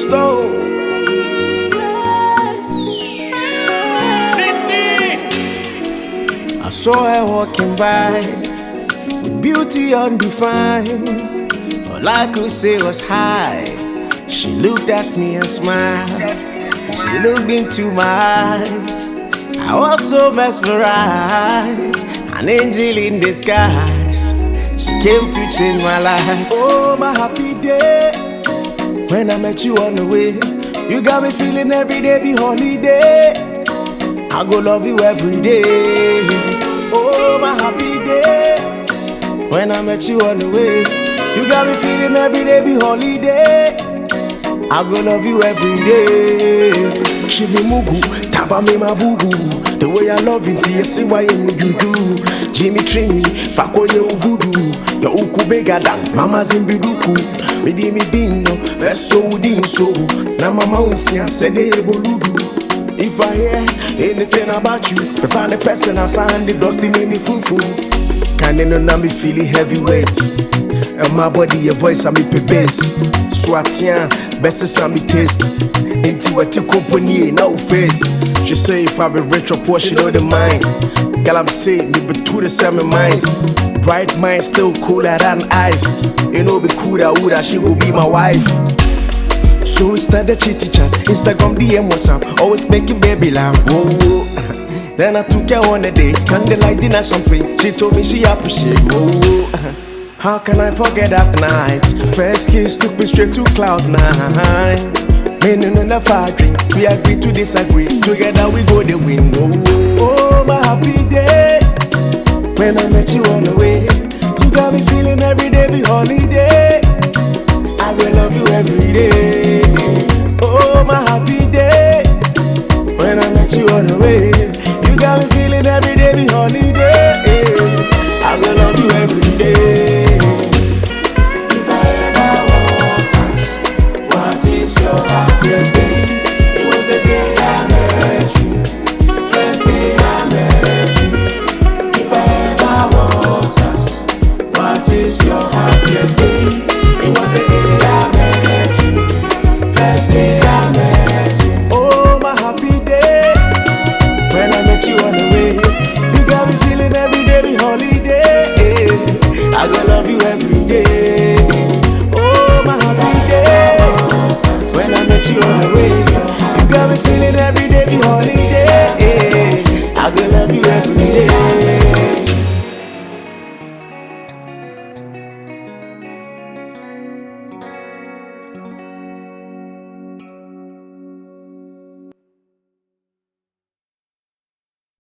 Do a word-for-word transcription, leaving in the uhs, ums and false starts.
Stone. I saw her walking by with beauty undefined. All I could say was hi. She looked at me and smiled. She looked into my eyes. I was so mesmerized. An angel in disguise. She came to change my life. Oh, my happy day. When I met you on the way, you got me feeling every day be holiday. I go love you every day. Oh, my happy day. When I met you on the way, you got me feeling every day be holiday. I go love you every day. She be mugu, taba me my boo boo. The way I love you, see you see why you do. Jimmy train me, fako ye voodoo. Your uku bigger than mama's in biduku. Me di me dino, best so din so. Na mama unsia said they boludu. If I hear anything about you, if I the person I signed the dusty make me foo foo. Can you know me feeling heavyweight? And my body, your voice, I me pe bass. Swatien, best is me taste. Into what you company, no face. She say if I be rich or poor, she know the mind. Girl, I'm saying, me be two the same minds. Bright mind, still cooler than ice. You know, be cooler, woulda, she will be my wife. So we started chitty chat, Instagram, D M, WhatsApp, always making baby laugh. Whoa, whoa. Then I took her on a date, candlelight dinner, champagne. She told me she appreciate. Whoa, whoa. How can I forget that night? First kiss took me straight to cloud nine. Meaning in the fire drink, we agree to disagree. Together we go the win. Oh, oh, my happy day. When I met you on the way, you got me feeling every day be holiday. I will love you every day. Oh, my happy day. When I met you on the way, you got me feeling every day be holiday. I will love you every day. If I ever was asked, what is your happiest day? It was the day I met you. First day I met you. If I ever was asked, what is your happiest day? It was the day I met you. First day I met you. Oh, my happy day. When I met you on the way, you got me feeling every day be holiday. I gonna love you every day.